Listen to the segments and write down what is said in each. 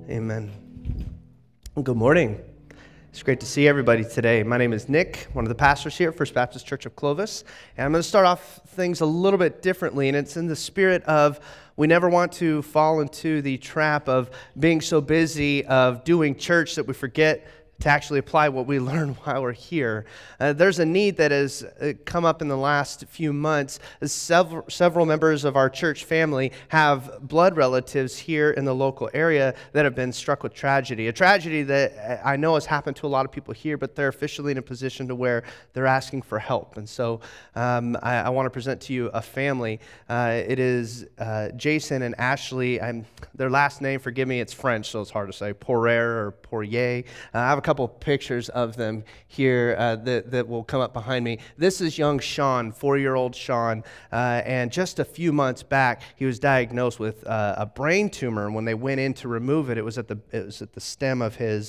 Amen. Good morning. It's great to see everybody today. My name is Nick, one of the pastors here at First Baptist Church of Clovis, and I'm going to start off things a little bit differently, and it's in the spirit of we never want to fall into the trap of being so busy of doing church that we forget to actually apply what we learn while we're here. There's a need that has come up in the last few months. Several members of our church family have blood relatives here in the local area that have been struck with tragedy. A tragedy that I know has happened to a lot of people here, but they're officially in a position to where they're asking for help. And so I want to present to you a family. It is Jason and Ashley. Their last name, forgive me, it's French, so it's hard to say, Poirier or Poirier. I have a couple pictures of them here that will come up behind me. This is young Sean, 4-year-old Sean, and just a few months back, he was diagnosed with a brain tumor. And when they went in to remove it, it was at the stem of his,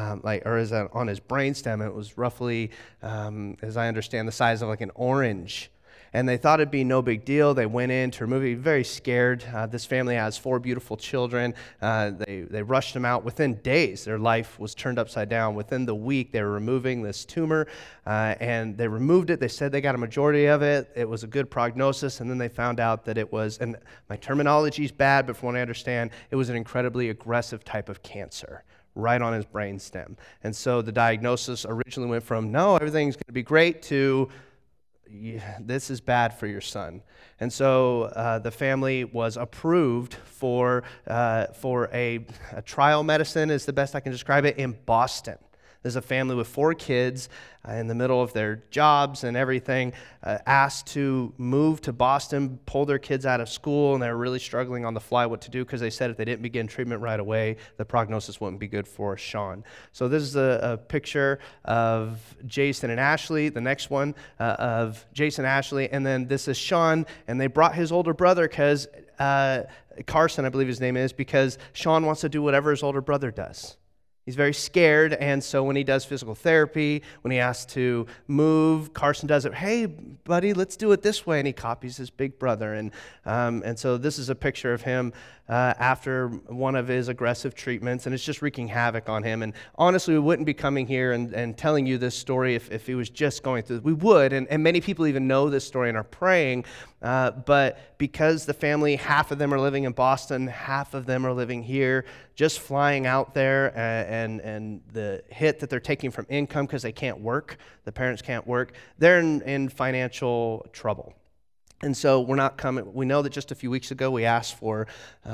on his brain stem. It was roughly, as I understand, the size of like an orange. And they thought it'd be no big deal. They went in to remove it. Very scared. This family has 4 beautiful children. They rushed them out. Within days, their life was turned upside down. Within the week, they were removing this tumor, and they removed it. They said they got a majority of it. It was a good prognosis, and then they found out that it was, and my terminology is bad, but from what I understand, it was an incredibly aggressive type of cancer right on his brain stem. And so the diagnosis originally went from, no, everything's going to be great, to this is bad for your son. And so the family was approved for a trial medicine, is the best I can describe it, in Boston. There's a family with 4 kids in the middle of their jobs and everything, asked to move to Boston, pull their kids out of school, and they're really struggling on the fly what to do because they said if they didn't begin treatment right away, the prognosis wouldn't be good for Sean. So this is a picture of Jason and Ashley, the next one of Jason and Ashley, and then this is Sean, and they brought his older brother because Carson, I believe his name is, because Sean wants to do whatever his older brother does. He's very scared, and so when he does physical therapy, when he has to move, Carson does it, hey, buddy, let's do it this way, and he copies his big brother. And so this is a picture of him after one of his aggressive treatments, and it's just wreaking havoc on him. And honestly, we wouldn't be coming here and telling you this story if he was just going through. We would, and many people even know this story and are praying, but because the family, half of them are living in Boston, half of them are living here, just flying out there, and the hit that they're taking from income because they can't work, the parents can't work, they're in financial trouble. And so we're not coming. We know that just a few weeks ago we asked for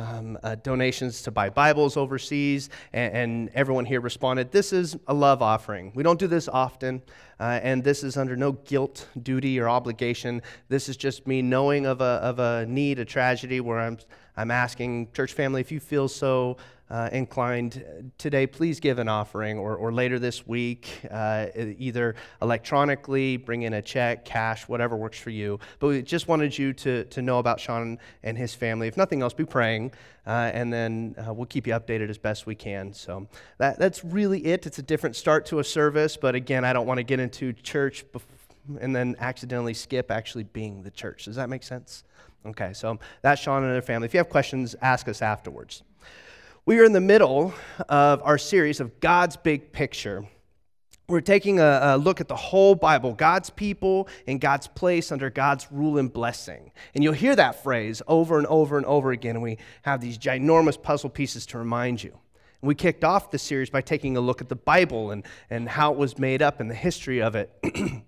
donations to buy Bibles overseas, and everyone here responded, this is a love offering. We don't do this often, and this is under no guilt, duty, or obligation. This is just me knowing of a need, a tragedy, where I'm asking church family, if you feel so inclined today, please give an offering, or later this week, either electronically, bring in a check, cash, whatever works for you. But we just wanted you to know about Sean and his family. If nothing else, be praying, and then we'll keep you updated as best we can. So that's really it. It's a different start to a service, but again, I don't want to get into church and then accidentally skip actually being the church. Does that make sense? Okay, so that's Sean and their family. If you have questions, ask us afterwards. We are in the middle of our series of God's Big Picture. We're taking a look at the whole Bible, God's people and God's place under God's rule and blessing. And you'll hear that phrase over and over and over again, and we have these ginormous puzzle pieces to remind you. And we kicked off the series by taking a look at the Bible and how it was made up and the history of it.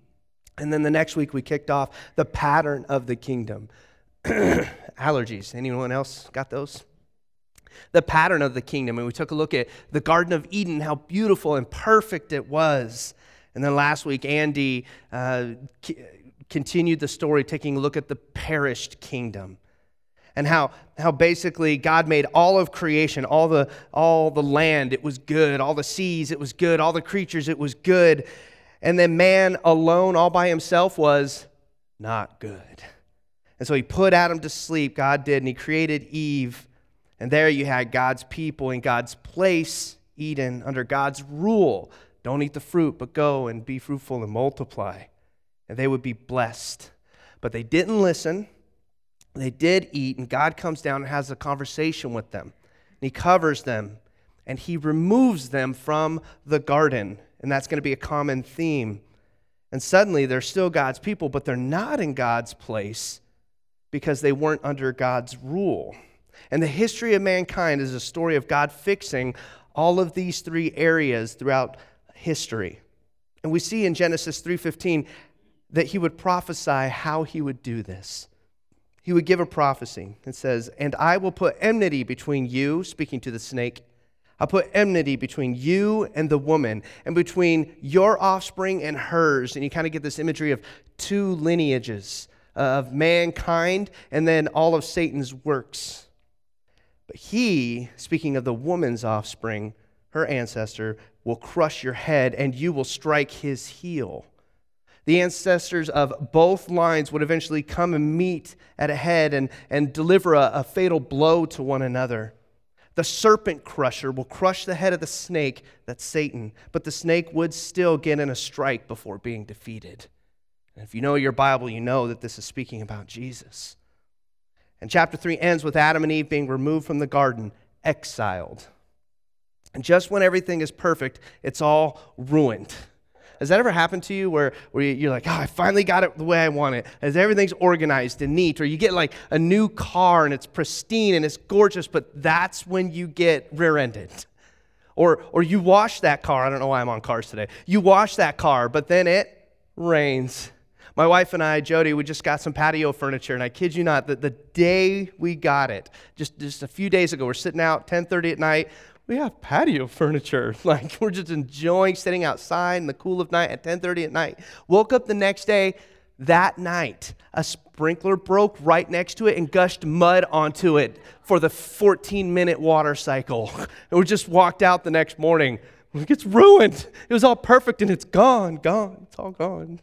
And then the next week we kicked off the pattern of the kingdom. Allergies. Anyone else got those? The pattern of the kingdom. And we took a look at the Garden of Eden, how beautiful and perfect it was. And then last week, Andy continued the story, taking a look at the perished kingdom. And how basically God made all of creation, all the land, it was good. All the seas, it was good. All the creatures, it was good. And then man alone, all by himself, was not good. And so he put Adam to sleep, God did, and he created Eve. And there you had God's people in God's place, Eden, under God's rule. Don't eat the fruit, but go and be fruitful and multiply. And they would be blessed. But they didn't listen. They did eat, and God comes down and has a conversation with them. And he covers them. and he removes them from the garden. And that's going to be a common theme. And suddenly they're still God's people, but they're not in God's place because they weren't under God's rule. And the history of mankind is a story of God fixing all of these three areas throughout history. And we see in Genesis 3:15 that he would prophesy how he would do this. He would give a prophecy. It says, "And I will put enmity between you," speaking to the snake, "I'll put enmity between you and the woman, and between your offspring and hers." And you kind of get this imagery of two lineages of mankind and then all of Satan's works. But he, speaking of the woman's offspring, her ancestor, will crush your head and you will strike his heel. The ancestors of both lines would eventually come and meet at a head and deliver a fatal blow to one another. The serpent crusher will crush the head of the snake, that's Satan, but the snake would still get in a strike before being defeated. And if you know your Bible, you know that this is speaking about Jesus. And chapter 3 ends with Adam and Eve being removed from the garden, exiled. And just when everything is perfect, it's all ruined. Has that ever happened to you where you're like, I finally got it the way I want it, as everything's organized and neat, or you get like a new car and it's pristine and it's gorgeous, but that's when you get rear-ended. Or you wash that car. I don't know why I'm on cars today. You wash that car, but then it rains. My wife and I, Jody, we just got some patio furniture, and I kid you not, the day we got it, just a few days ago, we're sitting out 10:30 at night, we have patio furniture. Like, we're just enjoying sitting outside in the cool of night at 10:30 at night. Woke up the next day, that night, a sprinkler broke right next to it and gushed mud onto it for the 14-minute water cycle. And we just walked out the next morning. It's ruined. It was all perfect, and it's gone. It's all gone.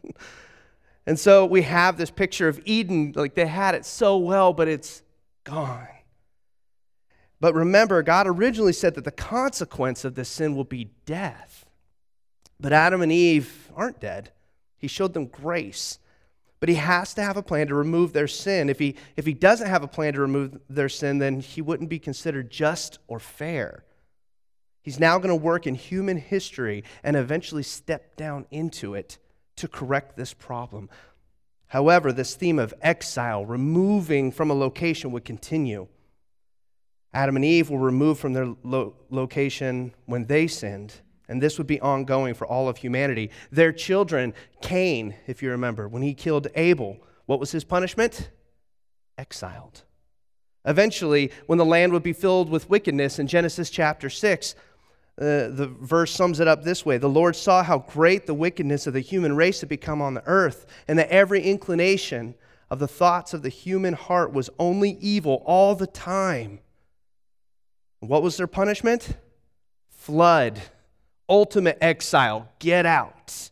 And so we have this picture of Eden, like they had it so well, but it's gone. But remember, God originally said that the consequence of this sin will be death. But Adam and Eve aren't dead. He showed them grace. But he has to have a plan to remove their sin. If he doesn't have a plan to remove their sin, then he wouldn't be considered just or fair. He's now going to work in human history and eventually step down into it to correct this problem. However, this theme of exile, removing from a location, would continue. Adam and Eve were removed from their location when they sinned, and this would be ongoing for all of humanity. Their children, Cain, if you remember, when he killed Abel, what was his punishment? Exiled. Eventually, when the land would be filled with wickedness in Genesis chapter 6, the verse sums it up this way: "The Lord saw how great the wickedness of the human race had become on the earth, and that every inclination of the thoughts of the human heart was only evil all the time." What was their punishment? Flood. Ultimate exile. Get out.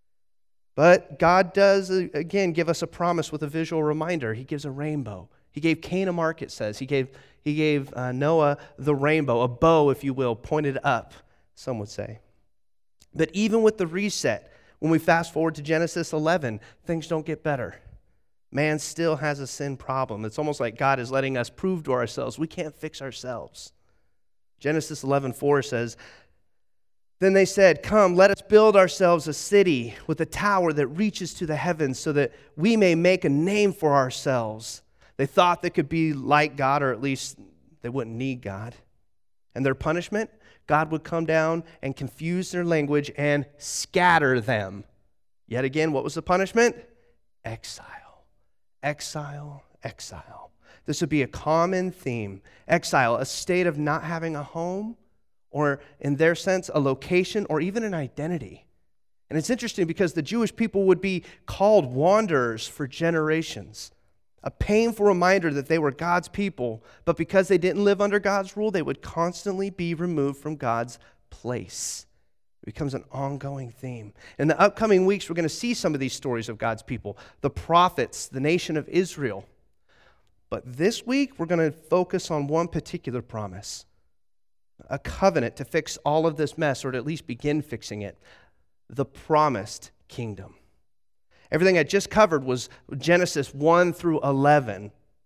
But God does, again, give us a promise with a visual reminder. He gives a rainbow. He gave Cain a mark, it says. He gave Noah the rainbow, a bow, if you will, pointed up, some would say. But even with the reset, when we fast forward to Genesis 11, things don't get better. Man still has a sin problem. It's almost like God is letting us prove to ourselves we can't fix ourselves. Genesis 11:4 says, "Then they said, 'Come, let us build ourselves a city with a tower that reaches to the heavens so that we may make a name for ourselves.'" They thought they could be like God, or at least they wouldn't need God. And their punishment? God would come down and confuse their language and scatter them. Yet again, what was the punishment? Exile. Exile. Exile. This would be a common theme. Exile, a state of not having a home, or in their sense, a location, or even an identity. And it's interesting because the Jewish people would be called wanderers for generations. A painful reminder that they were God's people, but because they didn't live under God's rule, they would constantly be removed from God's place. It becomes an ongoing theme. In the upcoming weeks, we're going to see some of these stories of God's people, the prophets, the nation of Israel. But this week, we're going to focus on one particular promise, a covenant to fix all of this mess, or to at least begin fixing it, the promised kingdom. Everything I just covered was Genesis 1 through 11.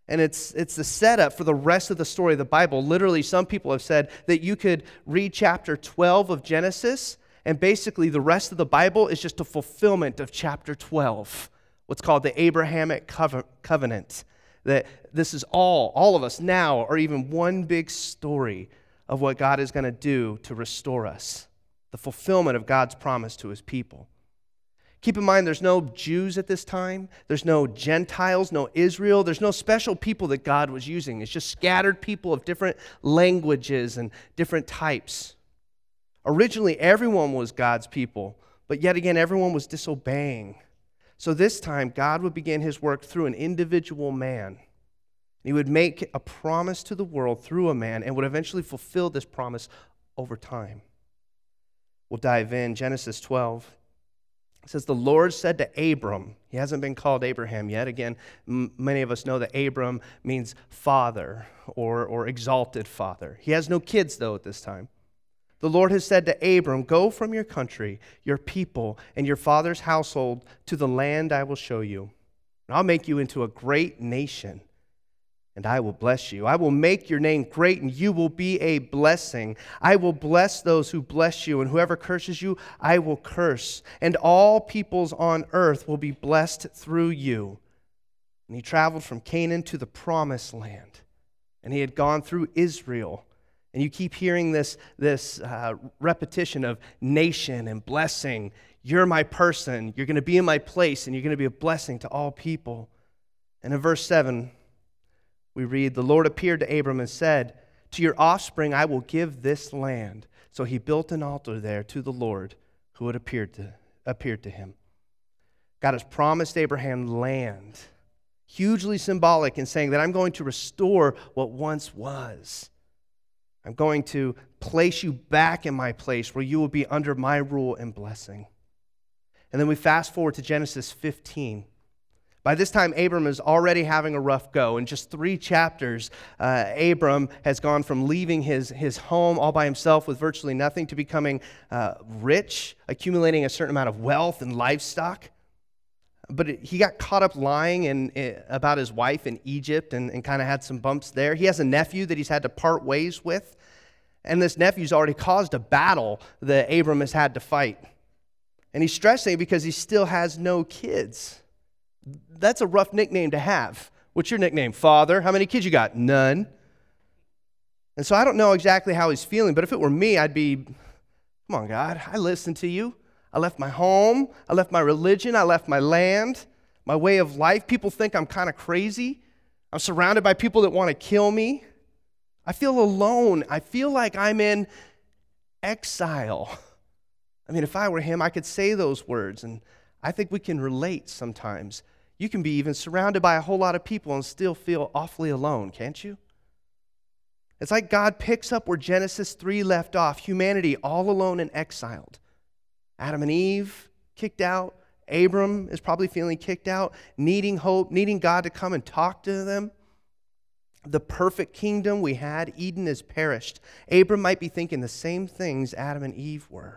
And it's the setup for the rest of the story of the Bible. Literally, some people have said that you could read chapter 12 of Genesis, and basically the rest of the Bible is just a fulfillment of chapter 12, what's called the Abrahamic covenant. That this is all of us now are even one big story of what God is going to do to restore us, the fulfillment of God's promise to his people. Keep in mind, there's no Jews at this time. There's no Gentiles, no Israel. There's no special people that God was using. It's just scattered people of different languages and different types. Originally, everyone was God's people, but yet again, everyone was disobeying. So this time, God would begin his work through an individual man. He would make a promise to the world through a man and would eventually fulfill this promise over time. We'll dive in. Genesis 12. It says, the Lord said to Abram, he hasn't been called Abraham yet. Again, many of us know that Abram means father or exalted father. He has no kids, though, at this time. The Lord has said to Abram, go from your country, your people, and your father's household to the land I will show you. And I'll make you into a great nation, and I will bless you. I will make your name great, and you will be a blessing. I will bless those who bless you, and whoever curses you, I will curse. And all peoples on earth will be blessed through you. And he traveled from Canaan to the promised land, and he had gone through Israel. And you keep hearing this repetition of nation and blessing. You're my person. You're going to be in my place, and you're going to be a blessing to all people. And in verse 7, we read, the Lord appeared to Abram and said, to your offspring I will give this land. So he built an altar there to the Lord who had appeared to him. God has promised Abraham land, hugely symbolic in saying that I'm going to restore what once was. I'm going to place you back in my place where you will be under my rule and blessing. And then we fast forward to Genesis 15. By this time, Abram is already having a rough go. In just 3 chapters, Abram has gone from leaving his home all by himself with virtually nothing to becoming rich, accumulating a certain amount of wealth and livestock. But he got caught up lying about his wife in Egypt and kind of had some bumps there. He has a nephew that he's had to part ways with. And this nephew's already caused a battle that Abram has had to fight. And he's stressing because he still has no kids. That's a rough nickname to have. What's your nickname? Father. How many kids you got? None. And so I don't know exactly how he's feeling, but if it were me, I'd be, come on, God, I listened to you. I left my home. I left my religion. I left my land, my way of life. People think I'm kind of crazy. I'm surrounded by people that want to kill me. I feel alone. I feel like I'm in exile. I mean, if I were him, I could say those words, and I think we can relate sometimes. You can be even surrounded by a whole lot of people and still feel awfully alone, can't you? It's like God picks up where Genesis 3 left off, humanity all alone and exiled. Adam and Eve kicked out. Abram is probably feeling kicked out, needing hope, needing God to come and talk to them. The perfect kingdom we had, Eden, has perished. Abram might be thinking the same things Adam and Eve were.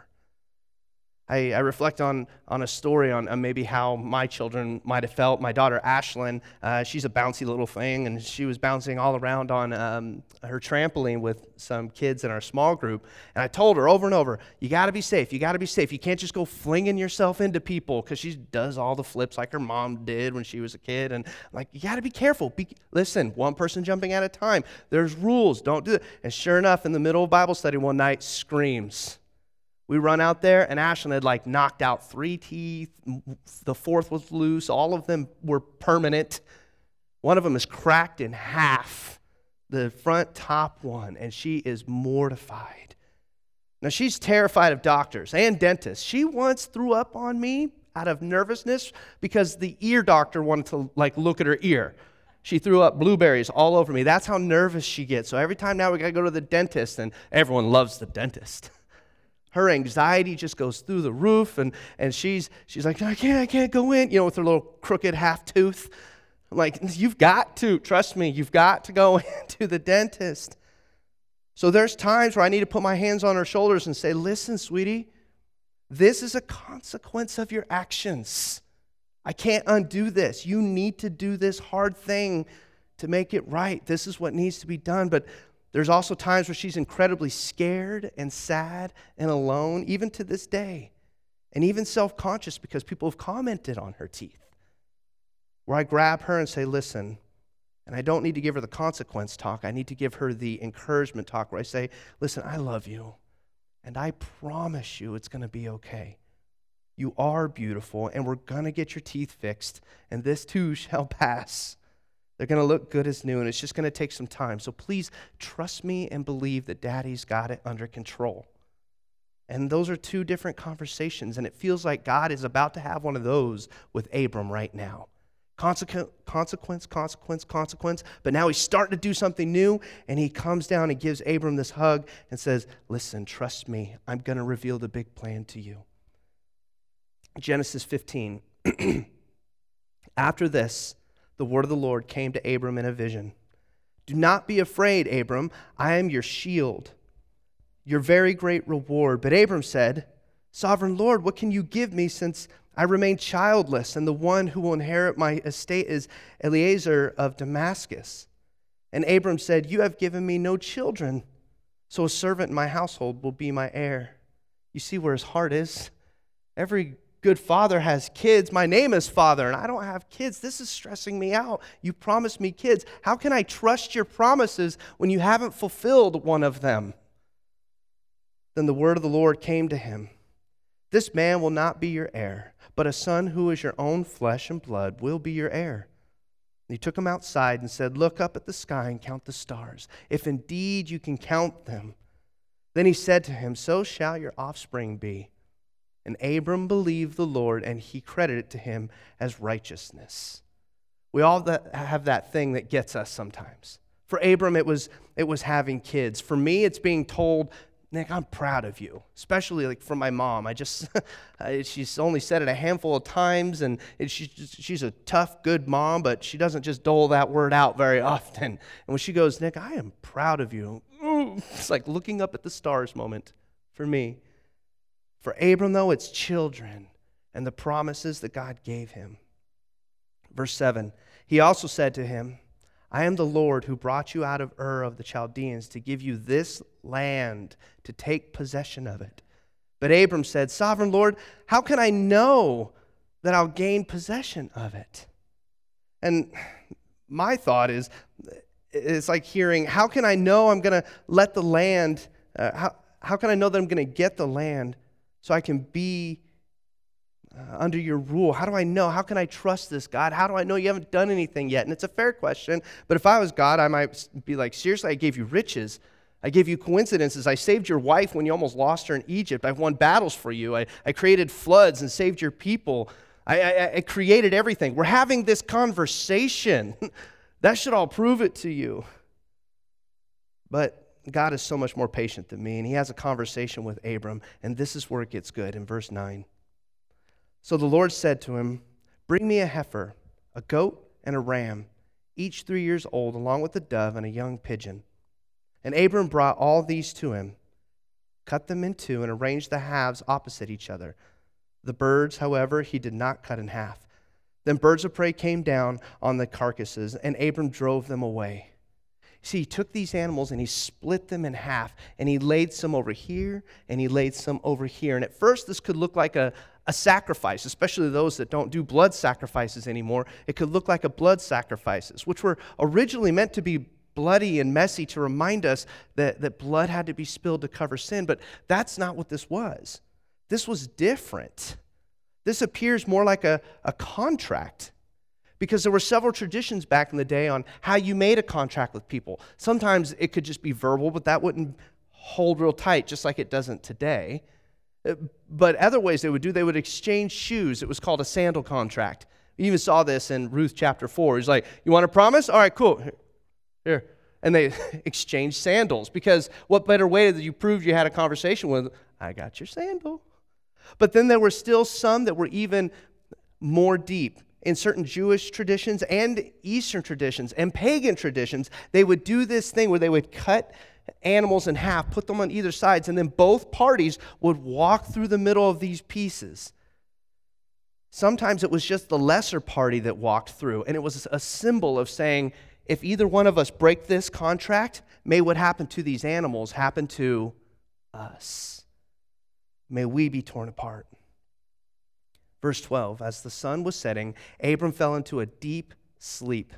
I reflect on a story on maybe how my children might have felt. My daughter, Ashlyn, she's a bouncy little thing, and she was bouncing all around on her trampoline with some kids in our small group. And I told her over and over, you got to be safe. You got to be safe. You can't just go flinging yourself into people, because she does all the flips like her mom did when she was a kid. And I'm like, you got to be careful. Listen, one person jumping at a time. There's rules. Don't do it. And sure enough, in the middle of Bible study one night, screams. We run out there, and Ashlyn had knocked out 3 teeth. The 4th was loose. All of them were permanent. One of them is cracked in half, the front top one, and she is mortified. Now, she's terrified of doctors and dentists. She once threw up on me out of nervousness because the ear doctor wanted to look at her ear. She threw up blueberries all over me. That's how nervous she gets. So every time now we got to go to the dentist, and everyone loves the dentist. Her anxiety just goes through the roof, and she's like, I can't go in, with her little crooked half tooth. I'm like, you've got to, trust me, you've got to go into the dentist. So there's times where I need to put my hands on her shoulders and say, listen, sweetie, this is a consequence of your actions. I can't undo this. You need to do this hard thing to make it right. This is what needs to be done. But there's also times where she's incredibly scared and sad and alone, even to this day, and even self-conscious because people have commented on her teeth. Where I grab her and say, listen, and I don't need to give her the consequence talk. I need to give her the encouragement talk where I say, listen, I love you, and I promise you it's going to be okay. You are beautiful, and we're going to get your teeth fixed, and this too shall pass. They're going to look good as new, and it's just going to take some time. So please trust me and believe that Daddy's got it under control. And those are two different conversations, and it feels like God is about to have one of those with Abram right now. Consequence, but now he's starting to do something new, and he comes down and gives Abram this hug and says, listen, trust me, I'm going to reveal the big plan to you. Genesis 15. After this, the word of the Lord came to Abram in a vision. Do not be afraid, Abram. I am your shield, your very great reward. But Abram said, Sovereign Lord, what can you give me since I remain childless, and the one who will inherit my estate is Eliezer of Damascus? And Abram said, you have given me no children, so a servant in my household will be my heir. You see where his heart is? Every good father has kids. My name is Father, and I don't have kids. This is stressing me out. You promised me kids. How can I trust your promises when you haven't fulfilled one of them? Then the word of the Lord came to him. This man will not be your heir, but a son who is your own flesh and blood will be your heir. And he took him outside and said, look up at the sky and count the stars, if indeed you can count them. Then he said to him, so shall your offspring be. And Abram believed the Lord, and he credited it to him as righteousness. We all have that thing that gets us sometimes. For Abram, it was having kids. For me, it's being told, Nick, I'm proud of you, especially like from my mom. She's only said it a handful of times, and she's a tough, good mom, but she doesn't just dole that word out very often. And when she goes, Nick, I am proud of you, it's like looking up at the stars moment for me. For Abram, though, it's children and the promises that God gave him. Verse 7, he also said to him, I am the Lord who brought you out of Ur of the Chaldeans to give you this land to take possession of it. But Abram said, Sovereign Lord, how can I know that I'll gain possession of it? And my thought is, it's like hearing, how can I know I'm going to let the land, how can I know that I'm going to get the land so I can be under your rule? How do I know? How can I trust this, God? How do I know you haven't done anything yet? And it's a fair question, but if I was God, I might be like, seriously, I gave you riches. I gave you coincidences. I saved your wife when you almost lost her in Egypt. I've won battles for you. I created floods and saved your people. I created everything. We're having this conversation. That should all prove it to you. But God is so much more patient than me, and he has a conversation with Abram, and this is where it gets good in verse 9. So the Lord said to him, bring me a heifer, a goat, and a ram, each 3 years old, along with a dove and a young pigeon. And Abram brought all these to him, cut them in two, and arranged the halves opposite each other. The birds, however, he did not cut in half. Then birds of prey came down on the carcasses, and Abram drove them away. See, he took these animals and he split them in half, and he laid some over here, and he laid some over here. And at first, this could look like a sacrifice, especially those that don't do blood sacrifices anymore. It could look like a blood sacrifices, which were originally meant to be bloody and messy to remind us that blood had to be spilled to cover sin. But that's not what this was. This was different. This appears more like a contract, because there were several traditions back in the day on how you made a contract with people. Sometimes it could just be verbal, but that wouldn't hold real tight, just like it doesn't today. But other ways they would exchange shoes. It was called a sandal contract. You even saw this in Ruth chapter 4. He's like, you want a promise? All right, cool. Here. And they exchanged sandals, because what better way did you prove you had a conversation with? I got your sandal. But then there were still some that were even more deep. In certain Jewish traditions and Eastern traditions and pagan traditions, they would do this thing where they would cut animals in half, put them on either sides, and then both parties would walk through the middle of these pieces. Sometimes it was just the lesser party that walked through, and it was a symbol of saying, if either one of us break this contract, may what happened to these animals happen to us. May we be torn apart. Verse 12, as the sun was setting, Abram fell into a deep sleep.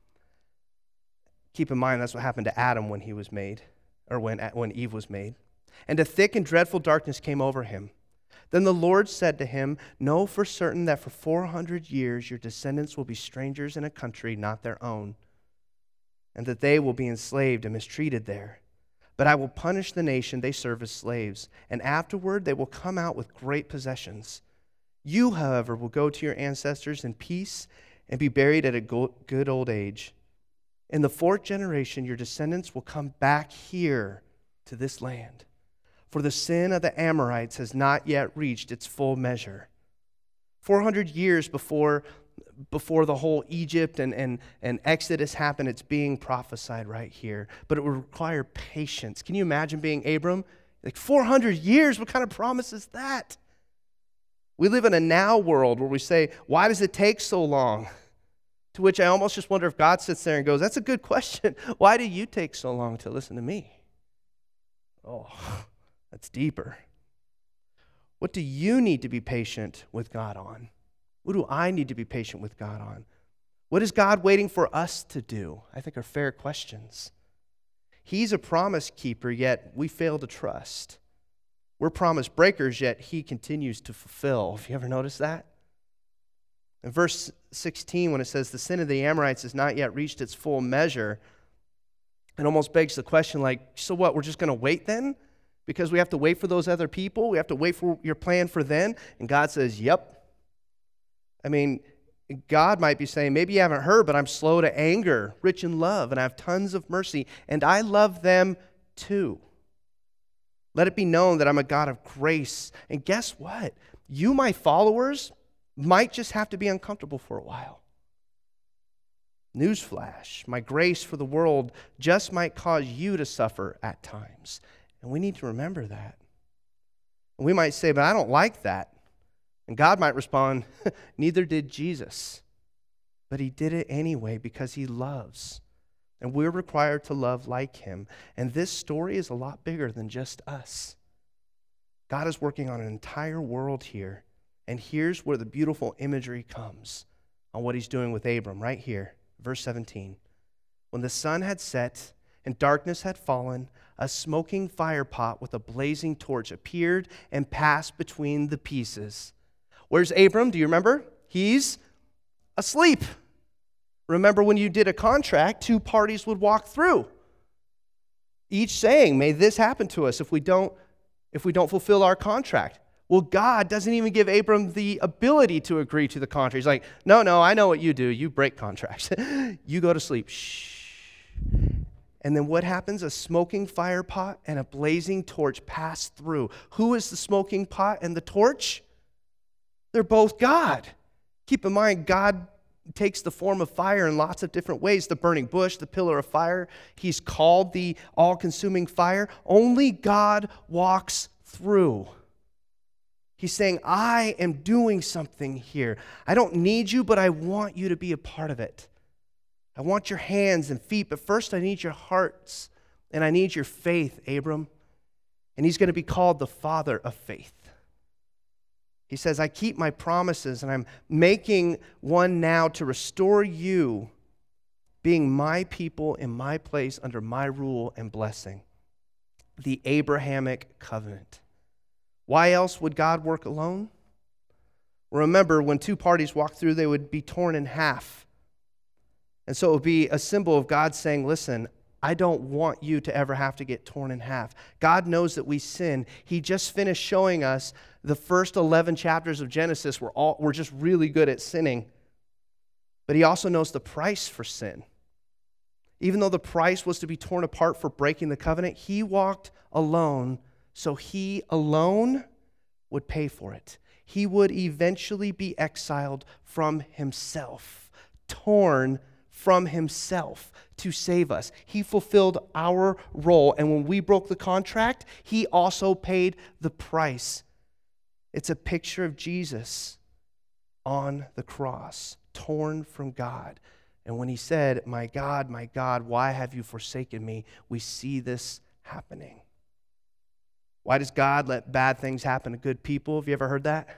Keep in mind, that's what happened to Adam when he was made, or when Eve was made. And a thick and dreadful darkness came over him. Then the Lord said to him, know for certain that for 400 years your descendants will be strangers in a country not their own, and that they will be enslaved and mistreated there. But I will punish the nation they serve as slaves, and afterward they will come out with great possessions. You, however, will go to your ancestors in peace and be buried at a good old age. In the 4th generation, your descendants will come back here to this land. For the sin of the Amorites has not yet reached its full measure. 400 years before the whole Egypt and Exodus happened, it's being prophesied right here. But it would require patience. Can you imagine being Abram? Like 400 years, what kind of promise is that? We live in a now world where we say, why does it take so long? To which I almost just wonder if God sits there and goes, that's a good question. Why do you take so long to listen to me? Oh, that's deeper. What do you need to be patient with God on? What do I need to be patient with God on? What is God waiting for us to do? I think are fair questions. He's a promise keeper, yet we fail to trust. We're promise breakers, yet he continues to fulfill. Have you ever noticed that? In verse 16, when it says the sin of the Amorites has not yet reached its full measure, it almost begs the question, like, so what, we're just going to wait then? Because we have to wait for those other people? We have to wait for your plan for then? And God says, yep. I mean, God might be saying, maybe you haven't heard, but I'm slow to anger, rich in love, and I have tons of mercy, and I love them too. Let it be known that I'm a God of grace. And guess what? You, my followers, might just have to be uncomfortable for a while. Newsflash, my grace for the world just might cause you to suffer at times. And we need to remember that. And we might say, but I don't like that. And God might respond, neither did Jesus. But he did it anyway because he loves. And we're required to love like him. And this story is a lot bigger than just us. God is working on an entire world here. And here's where the beautiful imagery comes on what he's doing with Abram, right here, verse 17. When the sun had set and darkness had fallen, a smoking fire pot with a blazing torch appeared and passed between the pieces. Where's Abram? Do you remember? He's asleep. Remember when you did a contract, 2 parties would walk through, each saying, may this happen to us if we don't fulfill our contract. Well, God doesn't even give Abram the ability to agree to the contract. He's like, no, I know what you do. You break contracts. You go to sleep. Shh. And then what happens? A smoking fire pot and a blazing torch pass through. Who is the smoking pot and the torch? They're both God. Keep in mind, God takes the form of fire in lots of different ways. The burning bush, the pillar of fire. He's called the all-consuming fire. Only God walks through. He's saying, I am doing something here. I don't need you, but I want you to be a part of it. I want your hands and feet, but first I need your hearts and I need your faith, Abram. And he's going to be called the Father of faith. He says, I keep my promises and I'm making one now to restore you, being my people in my place under my rule and blessing. The Abrahamic covenant. Why else would God work alone? Remember, when 2 parties walked through, they would be torn in half. And so it would be a symbol of God saying, listen, I don't want you to ever have to get torn in half. God knows that we sin. He just finished showing us the first 11 chapters of Genesis. We're just really good at sinning. But he also knows the price for sin. Even though the price was to be torn apart for breaking the covenant, he walked alone, so he alone would pay for it. He would eventually be exiled from himself, torn from himself to save us. He fulfilled our role, and when we broke the contract, he also paid the price. It's a picture of Jesus on the cross, torn from God. And when he said, my God, why have you forsaken me?" we see this happening. Why does God let bad things happen to good people? Have you ever heard that?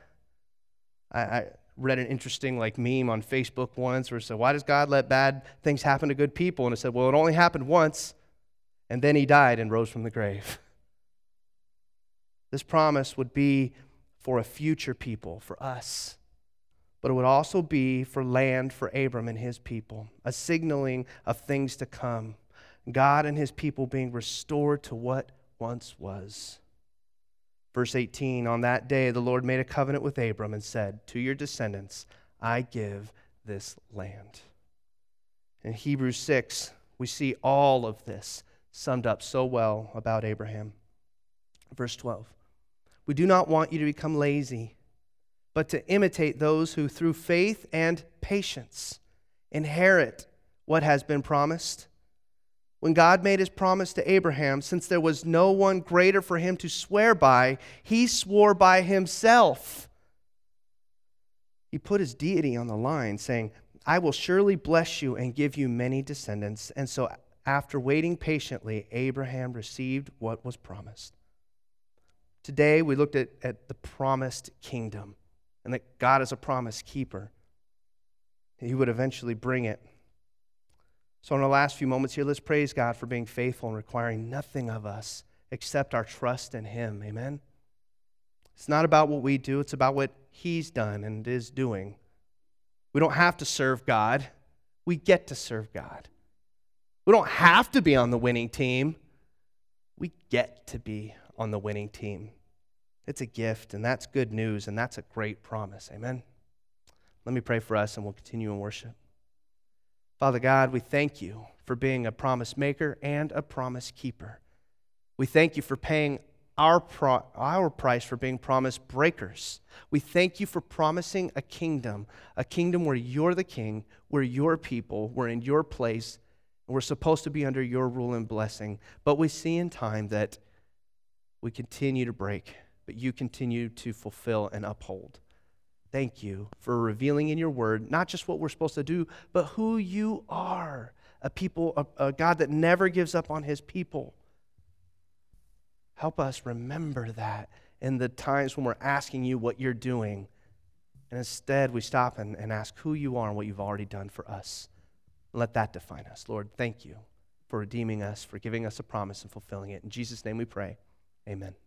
I read an interesting meme on Facebook once where it said, "Why does God let bad things happen to good people?" And it said, well, it only happened once, and then he died and rose from the grave. This promise would be for a future people, for us. But it would also be for land for Abram and his people, a signaling of things to come. God and his people being restored to what once was. Verse 18, on that day the Lord made a covenant with Abram and said, "To your descendants I give this land." In Hebrews 6, we see all of this summed up so well about Abraham. Verse 12, "We do not want you to become lazy, but to imitate those who through faith and patience inherit what has been promised." When God made his promise to Abraham, since there was no one greater for him to swear by, he swore by himself. He put his deity on the line, saying, "I will surely bless you and give you many descendants." And so after waiting patiently, Abraham received what was promised. Today we looked at the promised kingdom and that God is a promise keeper. He would eventually bring it. So in the last few moments here, let's praise God for being faithful and requiring nothing of us except our trust in him. Amen? It's not about what we do. It's about what he's done and is doing. We don't have to serve God. We get to serve God. We don't have to be on the winning team. We get to be on the winning team. It's a gift, and that's good news, and that's a great promise. Amen? Let me pray for us, and we'll continue in worship. Father God, we thank you for being a promise maker and a promise keeper. We thank you for paying our price for being promise breakers. We thank you for promising a kingdom where you're the king, we're your people, we're in your place, and we're supposed to be under your rule and blessing. But we see in time that we continue to break, but you continue to fulfill and uphold. Thank you for revealing in your word, not just what we're supposed to do, but who you are, a God that never gives up on his people. Help us remember that in the times when we're asking you what you're doing. And instead, we stop and ask who you are and what you've already done for us. Let that define us. Lord, thank you for redeeming us, for giving us a promise and fulfilling it. In Jesus' name we pray. Amen.